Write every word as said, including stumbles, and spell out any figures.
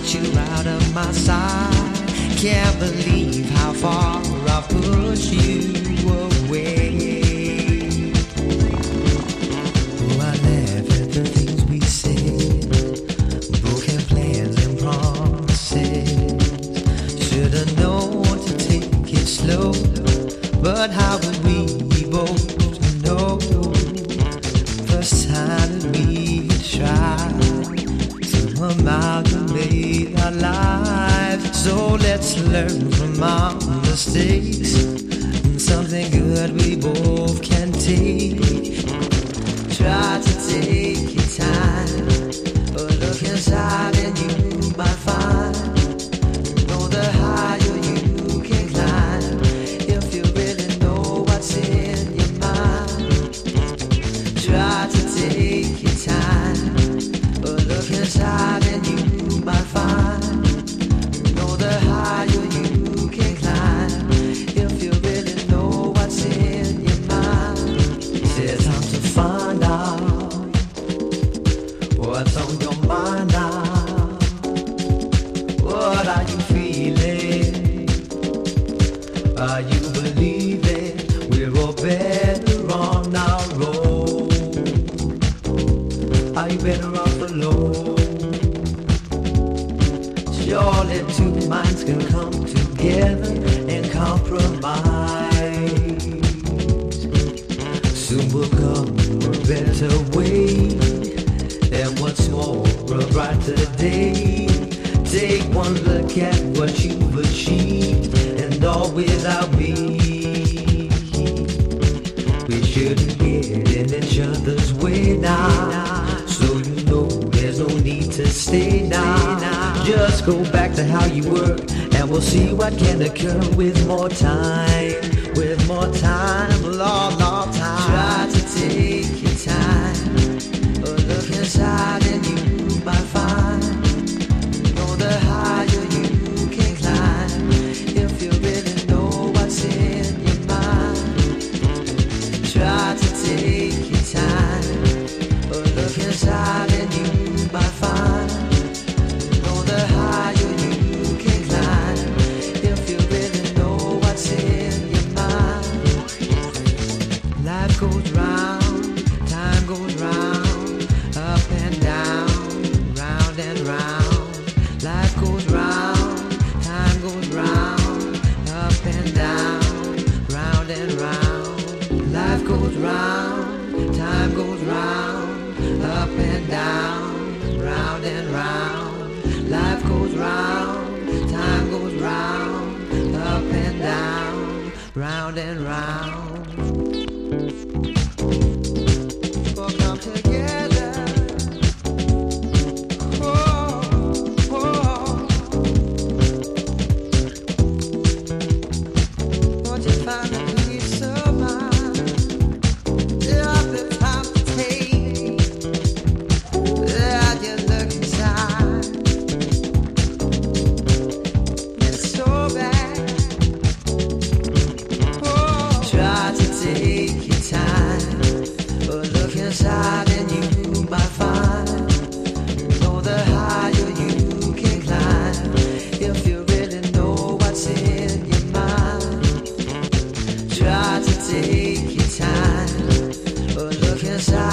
want you out of my sight. Can't believe how far I've pushed you away. Oh, I laugh at the things we said, broken plans and promises. Should've known to take it slow, but how would we both know? First time that we tried to amalgamate our lives. So let's learn from our mistakes, something good we both can take. Try to take your time, but look inside and you might find, know the higher you can climb, if you really know what's in your mind. Try to take your time, but look inside and you might find, know the higher you can climb, if you really know what's in your mind. It's time to find out what's on your mind now. What are you feeling? Are you believing we're all better on our own? Are you better off alone? Surely two minds can come together and compromise. Soon will come a better way, and what's more, a brighter day. Take one look at what you've achieved, and all without me. We shouldn't get in each other's way now, so you know there's no need to stay now. Just go back to how you were, and we'll see what can occur with more time. With more time, long, long time. Try to take your time, but look inside and you might find, know the higher you can climb, if you really know what's in your mind. Try to take your time, but look inside and you might find, know the higher you can climb, if you really know what's in your mind. Life goes round, time goes round, up and down, round and round. Life goes round, time goes round, up and down, round and round. Life goes round, time goes round, up and down, round and round. Life goes round, time goes round, up and down, round and round. We'll come together. Oh, oh. Won't you find a peace of mind? Yeah, the time to take. Yeah, you look inside. It's so bad. Oh. Try to take your time, but look inside and you might find, know the higher you can climb, if you really know what's in your mind. Try to take your time, but look inside.